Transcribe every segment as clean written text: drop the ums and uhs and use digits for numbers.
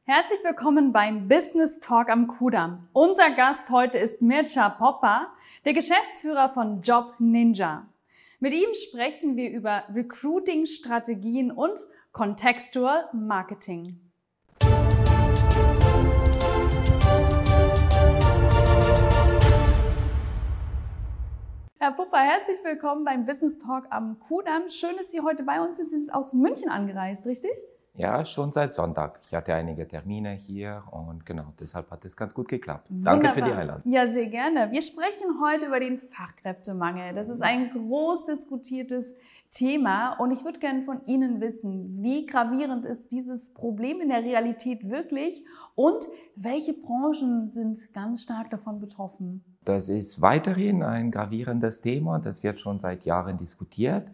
Herzlich willkommen beim Business Talk am Kudamm. Unser Gast heute ist Mircea Popa, der Geschäftsführer von Job Ninja. Mit ihm sprechen wir über Recruiting-Strategien und Contextual Marketing. Herr Popa, herzlich willkommen beim Business Talk am Kudamm. Schön, dass Sie heute bei uns sind. Sie sind aus München angereist, richtig? Ja, schon seit Sonntag. Ich hatte einige Termine hier und genau, deshalb hat es ganz gut geklappt. Wunderbar. Danke für die Einladung. Ja, sehr gerne. Wir sprechen heute über den Fachkräftemangel. Das ist ein groß diskutiertes Thema und ich würde gerne von Ihnen wissen, wie gravierend ist dieses Problem in der Realität wirklich und welche Branchen sind ganz stark davon betroffen? Das ist weiterhin ein gravierendes Thema, das wird schon seit Jahren diskutiert.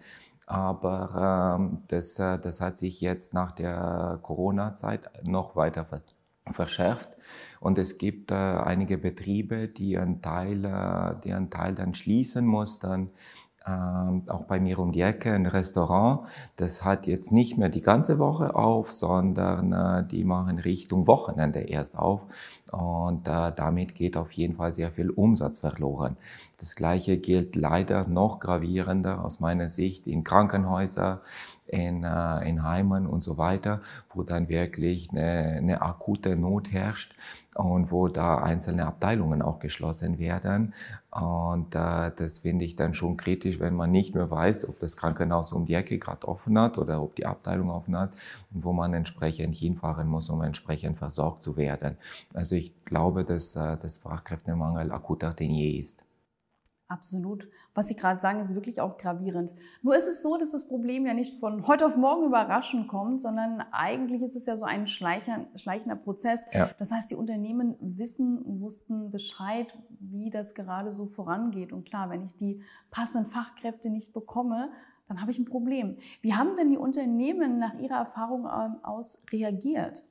Aber das hat sich jetzt nach der Corona-Zeit noch weiter verschärft. Und es gibt einige Betriebe, die einen Teil dann schließen mussten. Auch bei mir um die Ecke ein Restaurant, das hat jetzt nicht mehr die ganze Woche auf, sondern die machen Richtung Wochenende erst auf und damit geht auf jeden Fall sehr viel Umsatz verloren. Das Gleiche gilt leider noch gravierender aus meiner Sicht in Krankenhäusern, in Heimen und so weiter, wo dann wirklich eine akute Not herrscht und wo da einzelne Abteilungen auch geschlossen werden. Und das finde ich dann schon kritisch, wenn man nicht mehr weiß, ob das Krankenhaus um die Ecke gerade offen hat oder ob die Abteilung offen hat und wo man entsprechend hinfahren muss, um entsprechend versorgt zu werden. Also ich glaube, dass das Fachkräftemangel akuter denn je ist. Absolut. Was Sie gerade sagen, ist wirklich auch gravierend. Nur ist es so, dass das Problem ja nicht von heute auf morgen überraschend kommt, sondern eigentlich ist es ja so ein schleichender Prozess. Ja. Das heißt, die Unternehmen wussten Bescheid, wie das gerade so vorangeht. Und klar, wenn ich die passenden Fachkräfte nicht bekomme, dann habe ich ein Problem. Wie haben denn die Unternehmen nach Ihrer Erfahrung aus reagiert?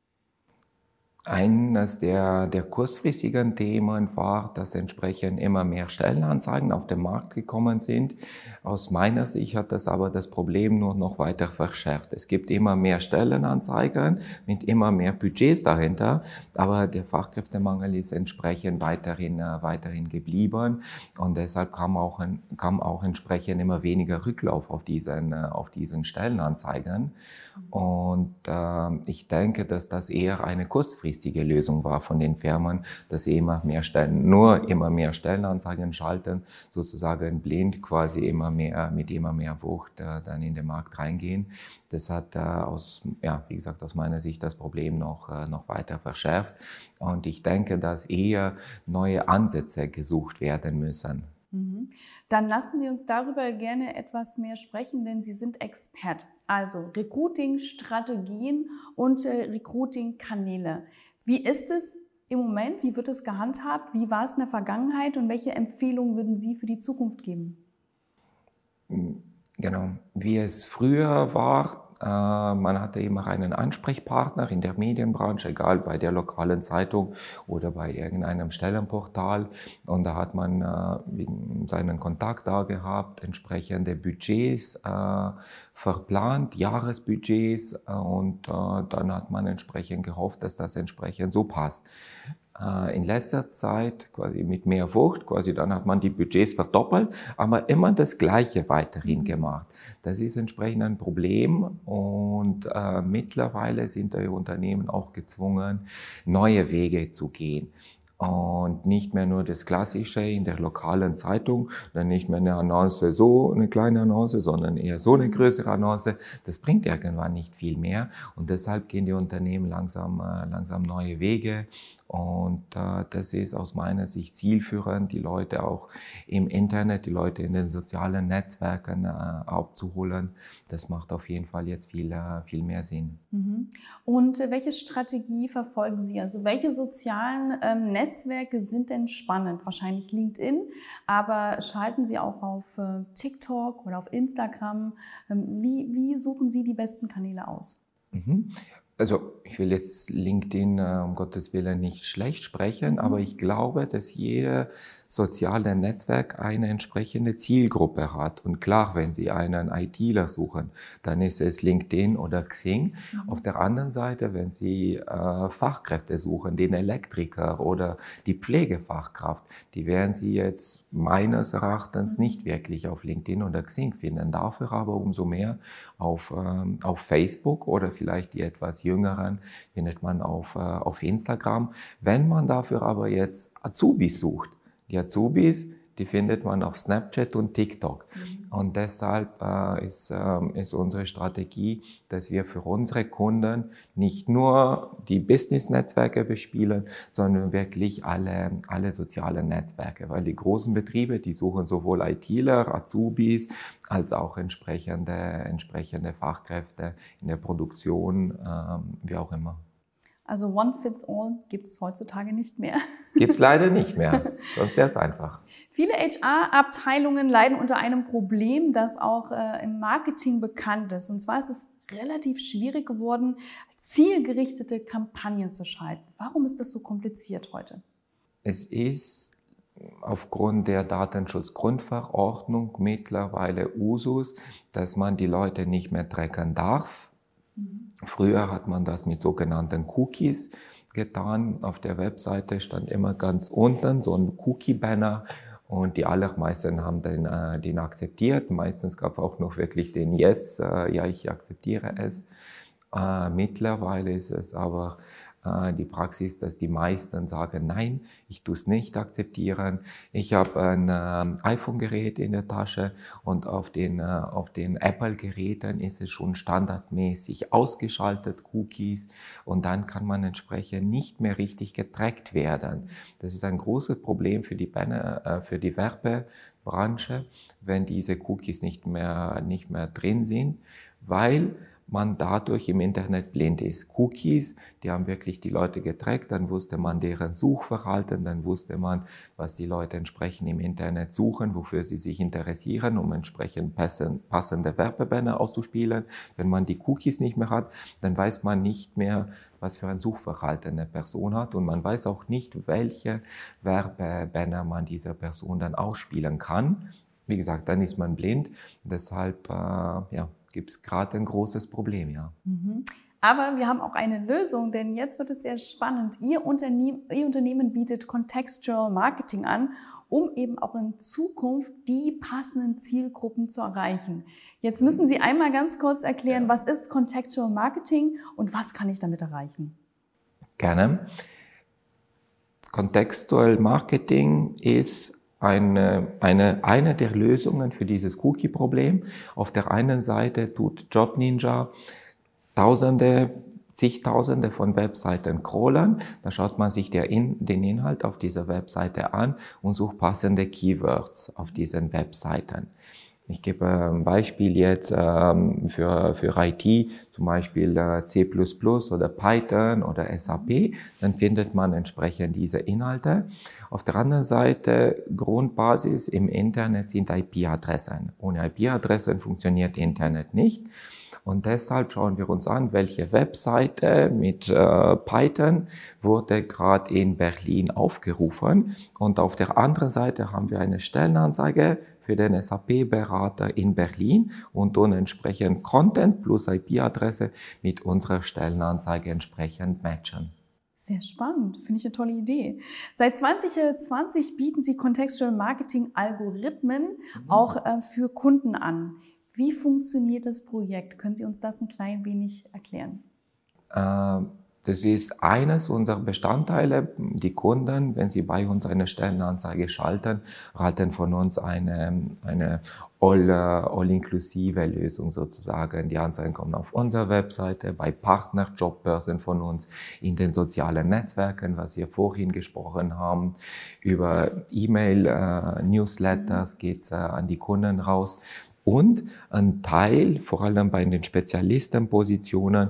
Eines der kurzfristigen Themen war, dass entsprechend immer mehr Stellenanzeigen auf den Markt gekommen sind. Aus meiner Sicht hat das aber das Problem nur noch weiter verschärft. Es gibt immer mehr Stellenanzeigen mit immer mehr Budgets dahinter, aber der Fachkräftemangel ist entsprechend weiterhin geblieben und deshalb kam auch entsprechend immer weniger Rücklauf auf diesen Stellenanzeigen. Und ich denke, dass das eher eine kurzfristige Lösung war von den Firmen, dass sie immer mehr Stellenanzeigen schalten, sozusagen blind quasi mit immer mehr Wucht dann in den Markt reingehen. Das hat aus meiner Sicht das Problem noch weiter verschärft. Und ich denke, dass eher neue Ansätze gesucht werden müssen. Dann lassen Sie uns darüber gerne etwas mehr sprechen, denn Sie sind Experte. Also Recruiting-Strategien und Recruiting-Kanäle. Wie ist es im Moment? Wie wird es gehandhabt? Wie war es in der Vergangenheit? Und welche Empfehlungen würden Sie für die Zukunft geben? Genau, wie es früher war. Man hatte immer einen Ansprechpartner in der Medienbranche, egal bei der lokalen Zeitung oder bei irgendeinem Stellenportal. Und da hat man seinen Kontakt da gehabt, entsprechende Budgets verplant, Jahresbudgets. Und dann hat man entsprechend gehofft, dass das entsprechend so passt. In letzter Zeit quasi mit mehr Wucht, dann hat man die Budgets verdoppelt, aber immer das Gleiche weiterhin gemacht. Das ist entsprechend ein Problem und mittlerweile sind die Unternehmen auch gezwungen, neue Wege zu gehen. Und nicht mehr nur das Klassische in der lokalen Zeitung, dann nicht mehr eine Annonce, so eine kleine Annonce, sondern eher so eine größere Annonce. Das bringt irgendwann nicht viel mehr und deshalb gehen die Unternehmen langsam neue Wege. Und das ist aus meiner Sicht zielführend, die Leute auch im Internet, die Leute in den sozialen Netzwerken abzuholen. Das macht auf jeden Fall jetzt viel mehr Sinn. Und welche Strategie verfolgen Sie? Also welche sozialen Netzwerke sind denn spannend? Wahrscheinlich LinkedIn, aber schalten Sie auch auf TikTok oder auf Instagram? Wie suchen Sie die besten Kanäle aus? Also ich will jetzt LinkedIn um Gottes Willen nicht schlecht sprechen, aber ich glaube, dass jedes soziale Netzwerk eine entsprechende Zielgruppe hat. Und klar, wenn Sie einen ITler suchen, dann ist es LinkedIn oder Xing. Auf der anderen Seite, wenn Sie Fachkräfte suchen, den Elektriker oder die Pflegefachkraft, die werden Sie jetzt meines Erachtens nicht wirklich auf LinkedIn oder Xing finden. Dafür aber umso mehr auf Facebook oder vielleicht die etwas Jüngeren findet man auf Instagram. Wenn man dafür aber jetzt Azubis sucht, die Azubis, die findet man auf Snapchat und TikTok. Und deshalb ist unsere Strategie, dass wir für unsere Kunden nicht nur die Business-Netzwerke bespielen, sondern wirklich alle sozialen Netzwerke. Weil die großen Betriebe, die suchen sowohl ITler, Azubis, als auch entsprechende Fachkräfte in der Produktion, wie auch immer. Also One Fits All gibt es heutzutage nicht mehr. Gibt es leider nicht mehr, sonst wäre es einfach. Viele HR-Abteilungen leiden unter einem Problem, das auch im Marketing bekannt ist. Und zwar ist es relativ schwierig geworden, zielgerichtete Kampagnen zu schalten. Warum ist das so kompliziert heute? Es ist aufgrund der Datenschutzgrundverordnung mittlerweile Usus, dass man die Leute nicht mehr tracken darf. Früher hat man das mit sogenannten Cookies getan. Auf der Webseite stand immer ganz unten so ein Cookie-Banner und die allermeisten haben den akzeptiert. Meistens gab es auch noch wirklich den Yes, ja, ich akzeptiere es. Mittlerweile ist es aber die Praxis, dass die meisten sagen, nein, ich tue es nicht akzeptieren. Ich habe ein iPhone-Gerät in der Tasche und auf den Apple-Geräten ist es schon standardmäßig ausgeschaltet, Cookies, und dann kann man entsprechend nicht mehr richtig getrackt werden. Das ist ein großes Problem für die Werbebranche, wenn diese Cookies nicht mehr drin sind, weil man dadurch im Internet blind ist. Cookies, die haben wirklich die Leute getrackt, dann wusste man deren Suchverhalten, dann wusste man, was die Leute entsprechend im Internet suchen, wofür sie sich interessieren, um entsprechend passende Werbebanner auszuspielen. Wenn man die Cookies nicht mehr hat, dann weiß man nicht mehr, was für ein Suchverhalten eine Person hat, und man weiß auch nicht, welche Werbebanner man dieser Person dann ausspielen kann. Wie gesagt, dann ist man blind. Deshalb, gibt es gerade ein großes Problem, ja. Aber wir haben auch eine Lösung, denn jetzt wird es sehr spannend. Ihr Unternehmen bietet Contextual Marketing an, um eben auch in Zukunft die passenden Zielgruppen zu erreichen. Jetzt müssen Sie einmal ganz kurz erklären, was ist Contextual Marketing und was kann ich damit erreichen? Gerne. Contextual Marketing ist eine der Lösungen für dieses Cookie-Problem. Auf der einen Seite tut JobNinja zigtausende von Webseiten crawlen. Da schaut man sich den Inhalt auf dieser Webseite an und sucht passende Keywords auf diesen Webseiten. Ich gebe ein Beispiel jetzt für IT, zum Beispiel C++ oder Python oder SAP, dann findet man entsprechend diese Inhalte. Auf der anderen Seite, Grundbasis im Internet sind IP-Adressen. Ohne IP-Adressen funktioniert Internet nicht. Und deshalb schauen wir uns an, welche Webseite mit Python wurde gerade in Berlin aufgerufen. Und auf der anderen Seite haben wir eine Stellenanzeige für den SAP-Berater in Berlin und dann entsprechend Content plus IP-Adresse mit unserer Stellenanzeige entsprechend matchen. Sehr spannend, finde ich eine tolle Idee. Seit 2020 bieten Sie Contextual Marketing Algorithmen auch für Kunden an. Wie funktioniert das Projekt? Können Sie uns das ein klein wenig erklären? Das ist eines unserer Bestandteile. Die Kunden, wenn sie bei uns eine Stellenanzeige schalten, erhalten von uns eine all-inklusive Lösung sozusagen. Die Anzeigen kommen auf unserer Webseite, bei Partner-Jobbörsen von uns, in den sozialen Netzwerken, was wir vorhin gesprochen haben. Über E-Mail-Newsletters geht's an die Kunden raus. Und ein Teil, vor allem bei den Spezialistenpositionen,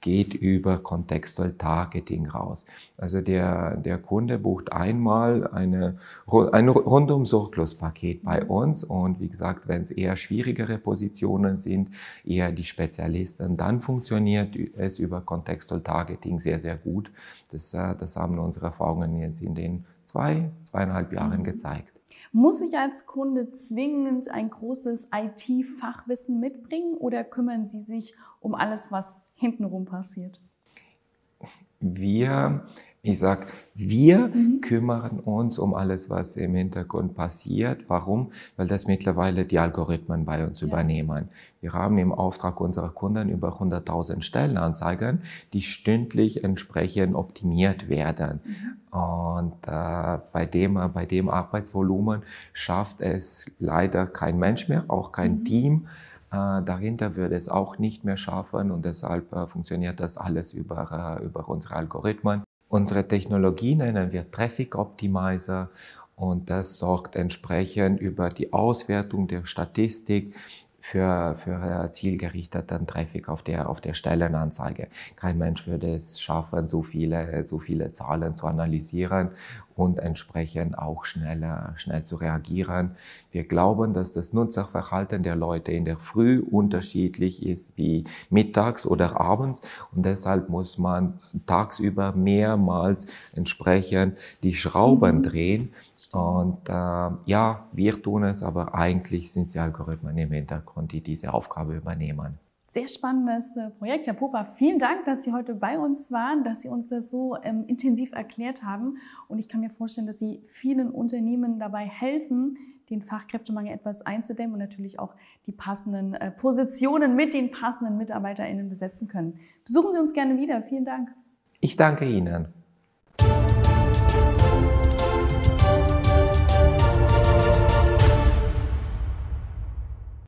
geht über Contextual Targeting raus. Also der Kunde bucht einmal ein Rundum-Sorglos-Paket bei uns und wie gesagt, wenn es eher schwierigere Positionen sind, eher die Spezialisten, dann funktioniert es über Contextual Targeting sehr, sehr gut. Das haben unsere Erfahrungen jetzt in den 2,5 Jahren gezeigt. Muss ich als Kunde zwingend ein großes IT-Fachwissen mitbringen oder kümmern Sie sich um alles, was hintenrum passiert? Wir kümmern uns um alles, was im Hintergrund passiert. Warum? Weil das mittlerweile die Algorithmen bei uns übernehmen. Wir haben im Auftrag unserer Kunden über 100.000 Stellenanzeigen, die stündlich entsprechend optimiert werden. Und bei dem Arbeitsvolumen schafft es leider kein Mensch mehr, auch kein Team. Dahinter würde es auch nicht mehr schaffen und deshalb funktioniert das alles über unsere Algorithmen. Unsere Technologie nennen wir Traffic Optimizer und das sorgt entsprechend über die Auswertung der Statistik für zielgerichteten Traffic auf der Stellenanzeige. Kein Mensch würde es schaffen, so viele Zahlen zu analysieren und entsprechend auch schnell zu reagieren. Wir glauben, dass das Nutzerverhalten der Leute in der Früh unterschiedlich ist wie mittags oder abends und deshalb muss man tagsüber mehrmals entsprechend die Schrauben drehen. Und wir tun es, aber eigentlich sind es die Algorithmen im Hintergrund, die diese Aufgabe übernehmen. Sehr spannendes Projekt. Herr Popa, vielen Dank, dass Sie heute bei uns waren, dass Sie uns das so intensiv erklärt haben. Und ich kann mir vorstellen, dass Sie vielen Unternehmen dabei helfen, den Fachkräftemangel etwas einzudämmen und natürlich auch die passenden Positionen mit den passenden MitarbeiterInnen besetzen können. Besuchen Sie uns gerne wieder. Vielen Dank. Ich danke Ihnen.